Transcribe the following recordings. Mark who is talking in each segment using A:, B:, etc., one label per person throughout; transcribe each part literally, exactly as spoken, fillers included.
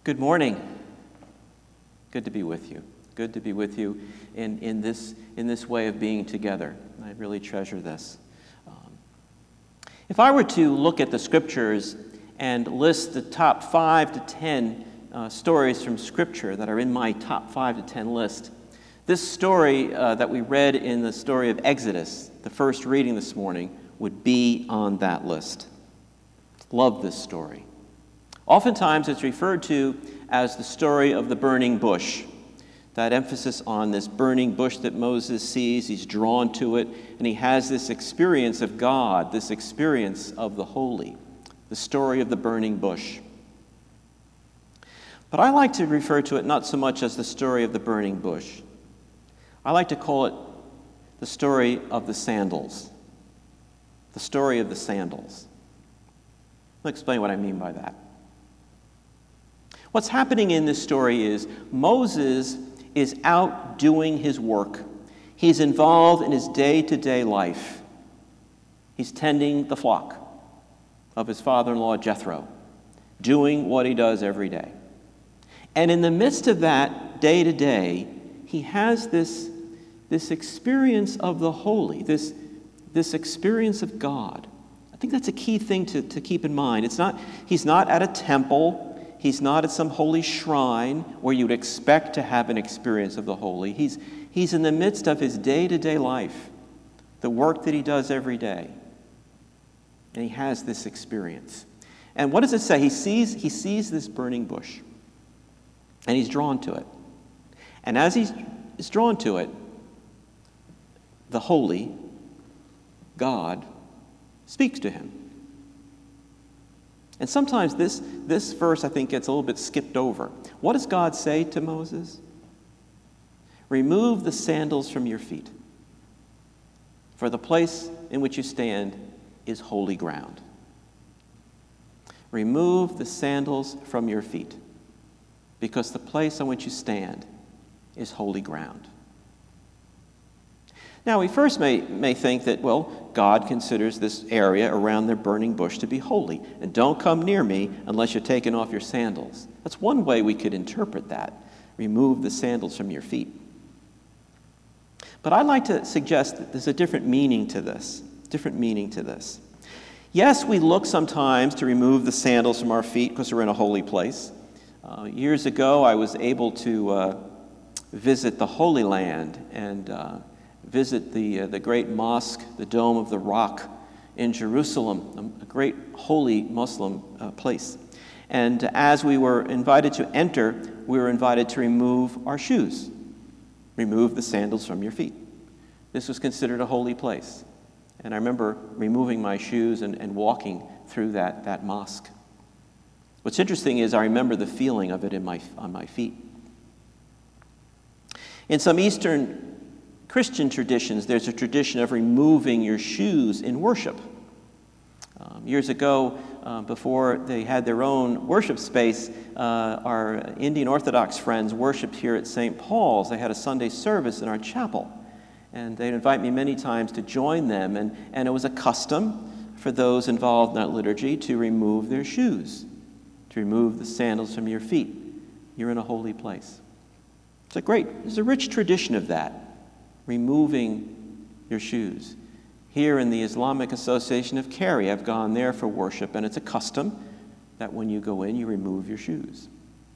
A: Good morning. Good to be with you. Good to be with you in, in, this, in this way of being together. I really treasure this. Um, if I were to look at the scriptures and list the top five to ten uh, stories from scripture that are in my top five to ten list, this story uh, that we read in the story of Exodus, the first reading this morning, would be on that list. Love this story. Oftentimes it's referred to as the story of the burning bush. That emphasis on this burning bush that Moses sees, he's drawn to it, and he has this experience of God, this experience of the holy, the story of the burning bush. But I like to refer to it not so much as the story of the burning bush. I like to call it the story of the sandals. The story of the sandals. I'll explain what I mean by that. What's happening in this story is Moses is out doing his work. He's involved in his day-to-day life. He's tending the flock of his father-in-law Jethro, doing what he does every day. And in the midst of that day-to-day, he has this, this experience of the holy, this, this experience of God. I think that's a key thing to, to keep in mind. It's not, he's not at a temple. He's not at some holy shrine where you'd expect to have an experience of the holy. He's, he's in the midst of his day-to-day life, the work that he does every day. And he has this experience. And what does it say? He sees, he sees this burning bush, and he's drawn to it. And as he's, he's drawn to it, the holy God speaks to him. And sometimes this, this verse, I think, gets a little bit skipped over. What does God say to Moses? Remove the sandals from your feet, for the place in which you stand is holy ground. Remove the sandals from your feet, because the place on which you stand is holy ground. Now, we first may, may think that, well, God considers this area around the burning bush to be holy. And don't come near me unless you're taking off your sandals. That's one way we could interpret that. Remove the sandals from your feet. But I'd like to suggest that there's a different meaning to this. Different meaning to this. Yes, we look sometimes to remove the sandals from our feet because we're in a holy place. Uh, years ago, I was able to uh, visit the Holy Land and uh, visit the uh, the great mosque, the Dome of the Rock in Jerusalem, a great holy Muslim uh, place. And as we were invited to enter, we were invited to remove our shoes. Remove the sandals from your feet. This was considered a holy place. And I remember removing my shoes and, and walking through that, that mosque. What's interesting is I remember the feeling of it in my on my feet. In some Eastern Christian traditions, there's a tradition of removing your shoes in worship. Um, years ago, uh, before they had their own worship space, uh, our Indian Orthodox friends worshiped here at Saint Paul's. They had a Sunday service in our chapel, and they'd invite me many times to join them, and, and it was a custom for those involved in that liturgy to remove their shoes, to remove the sandals from your feet. You're in a holy place. It's a great, there's a rich tradition of that. Removing your shoes. Here in the Islamic Association of Cary, I've gone there for worship, and it's a custom that when you go in, you remove your shoes.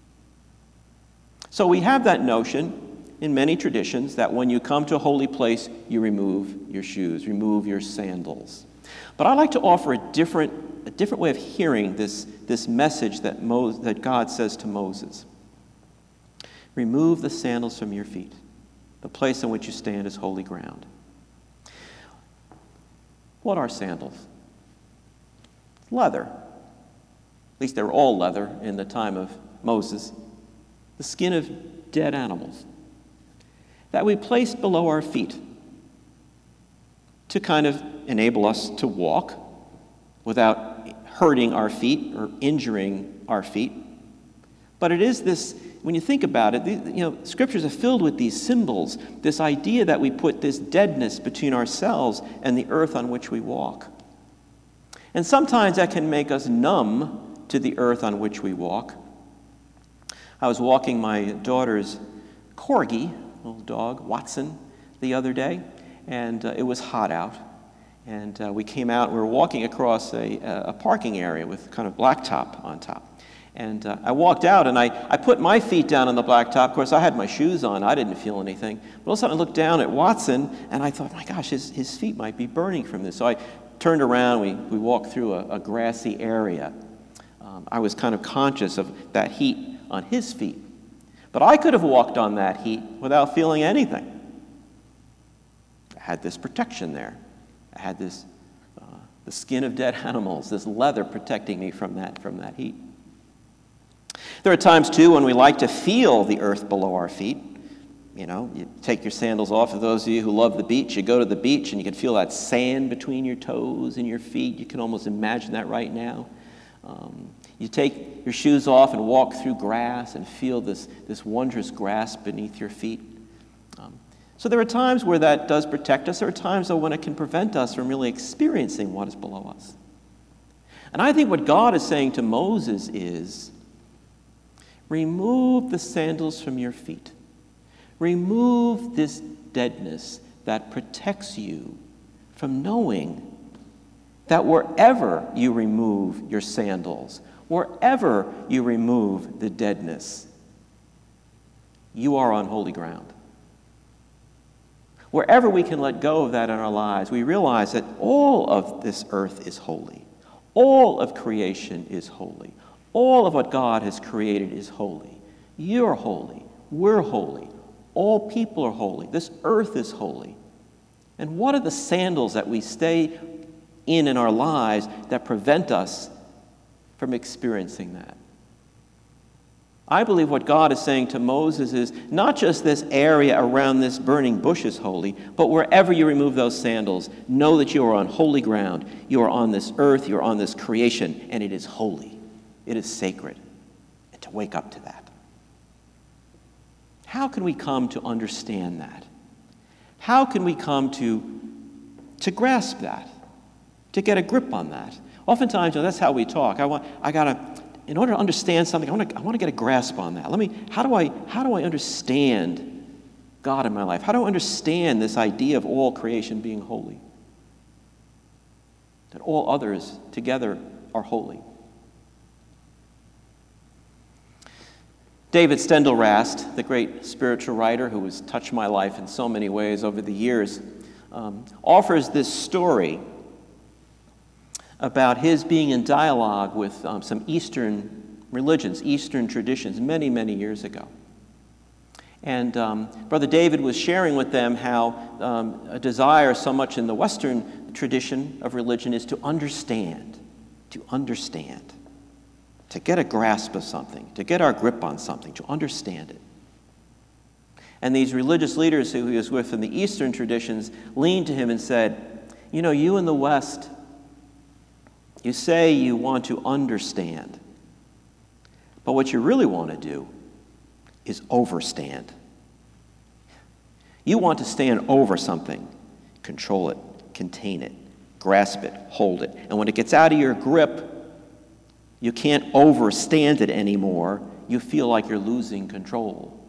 A: So we have that notion in many traditions that when you come to a holy place, you remove your shoes, remove your sandals. But I like to offer a different, a different way of hearing this, this message that, Mo, that God says to Moses. Remove the sandals from your feet. The place in which you stand is holy ground. What are sandals? Leather. At least they were all leather in the time of Moses. The skin of dead animals that we placed below our feet to kind of enable us to walk without hurting our feet or injuring our feet. But it is this, when you think about it, you know, scriptures are filled with these symbols, this idea that we put this deadness between ourselves and the earth on which we walk. And sometimes that can make us numb to the earth on which we walk. I was walking my daughter's corgi, little dog, Watson, the other day, and uh, it was hot out. And uh, we came out, we were walking across a, a parking area with kind of blacktop on top. And uh, I walked out, and I, I put my feet down on the blacktop. Of course, I had my shoes on. I didn't feel anything. But all of a sudden, I looked down at Watson, and I thought, my gosh, his, his feet might be burning from this. So I turned around. We, we walked through a, a grassy area. Um, I was kind of conscious of that heat on his feet. But I could have walked on that heat without feeling anything. I had this protection there. I had this, uh, the skin of dead animals, this leather protecting me from that, from that heat. There are times, too, when we like to feel the earth below our feet. You know, you take your sandals off. For those of you who love the beach, you go to the beach and you can feel that sand between your toes and your feet. You can almost imagine that right now. Um, you take your shoes off and walk through grass and feel this, this wondrous grass beneath your feet. Um, so there are times where that does protect us. There are times, though, when it can prevent us from really experiencing what is below us. And I think what God is saying to Moses is, remove the sandals from your feet. Remove this deadness that protects you from knowing that wherever you remove your sandals, wherever you remove the deadness, you are on holy ground. Wherever we can let go of that in our lives, we realize that all of this earth is holy. All of creation is holy. All of what God has created is holy. You're holy. We're holy. All people are holy. This earth is holy. And what are the sandals that we stay in in our lives that prevent us from experiencing that? I believe what God is saying to Moses is not just this area around this burning bush is holy, but wherever you remove those sandals, know that you are on holy ground. You are on this earth, you're on this creation, and it is holy. It is sacred. And to wake up to that. How can we come to understand that? How can we come to, to grasp that? To get a grip on that? Oftentimes, you know, that's how we talk. I want, I gotta, in order to understand something, I want to, I want to get a grasp on that. Let me, how do I, how do I understand God in my life? How do I understand this idea of all creation being holy? That all others together are holy. David Steindl-Rast, the great spiritual writer who has touched my life in so many ways over the years, um, offers this story about his being in dialogue with um, some Eastern religions, Eastern traditions, many, many years ago. And um, Brother David was sharing with them how um, a desire so much in the Western tradition of religion is to understand, to understand, to get a grasp of something, to get our grip on something, to understand it. And these religious leaders who he was with in the Eastern traditions leaned to him and said, you know, you in the West, you say you want to understand, but what you really want to do is overstand. You want to stand over something, control it, contain it, grasp it, hold it. And when it gets out of your grip, you can't overstand it anymore. You feel like you're losing control.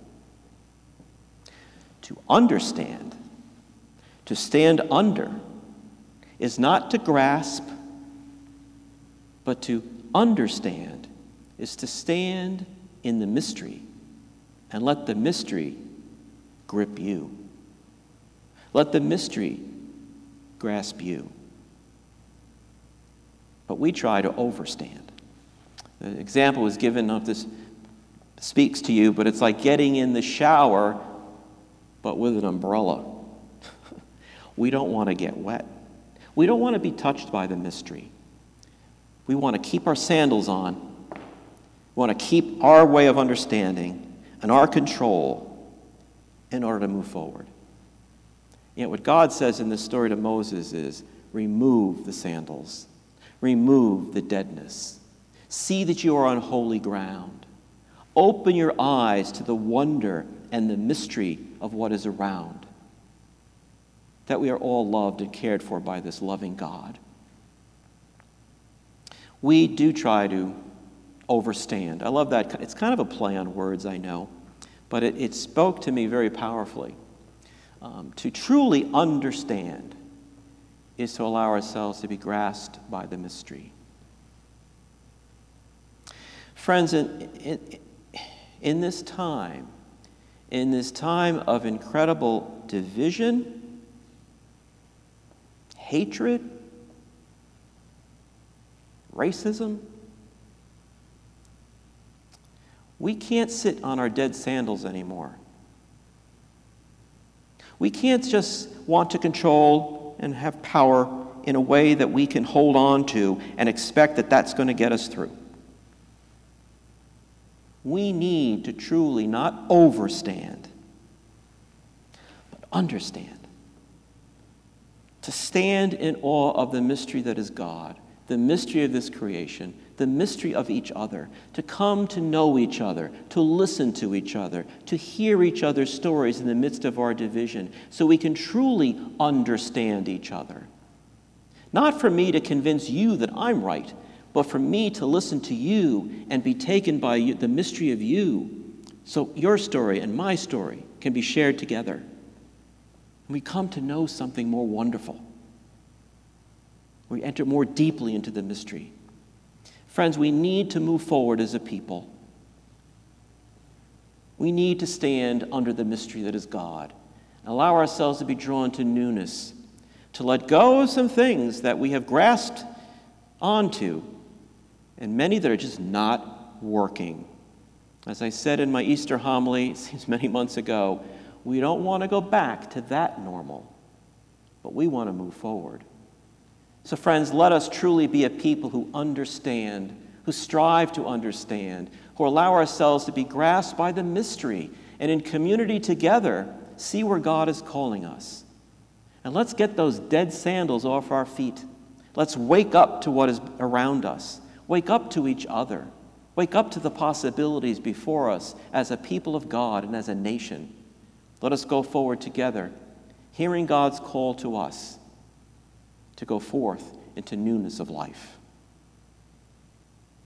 A: To understand, to stand under, is not to grasp, but to understand is to stand in the mystery and let the mystery grip you. Let the mystery grasp you. But we try to overstand. The example was given of this speaks to you, but it's like getting in the shower, but with an umbrella. We don't want to get wet. We don't want to be touched by the mystery. We want to keep our sandals on. We want to keep our way of understanding and our control in order to move forward. Yet what God says in this story to Moses is, remove the sandals. Remove the deadness. See that you are on holy ground. Open your eyes to the wonder and the mystery of what is around. That we are all loved and cared for by this loving God. We do try to overstand. I love that. It's kind of a play on words, I know, but it, it spoke to me very powerfully. Um, to truly understand is to allow ourselves to be grasped by the mystery. Friends, in, in, in this time, in this time of incredible division, hatred, racism, we can't sit on our dead sandals anymore. We can't just want to control and have power in a way that we can hold on to and expect that that's going to get us through. We need to truly not overstand, but understand. To stand in awe of the mystery that is God, the mystery of this creation, the mystery of each other, to come to know each other, to listen to each other, to hear each other's stories in the midst of our division, so we can truly understand each other. Not for me to convince you that I'm right, but for me to listen to you and be taken by you, the mystery of you, so your story and my story can be shared together. And we come to know something more wonderful. We enter more deeply into the mystery. Friends, we need to move forward as a people. We need to stand under the mystery that is God, and allow ourselves to be drawn to newness, to let go of some things that we have grasped onto, and many that are just not working. As I said in my Easter homily, it seems many months ago, we don't want to go back to that normal, but we want to move forward. So friends, let us truly be a people who understand, who strive to understand, who allow ourselves to be grasped by the mystery, and in community together, see where God is calling us. And let's get those dead sandals off our feet. Let's wake up to what is around us. Wake up to each other. Wake up to the possibilities before us as a people of God and as a nation. Let us go forward together, hearing God's call to us to go forth into newness of life.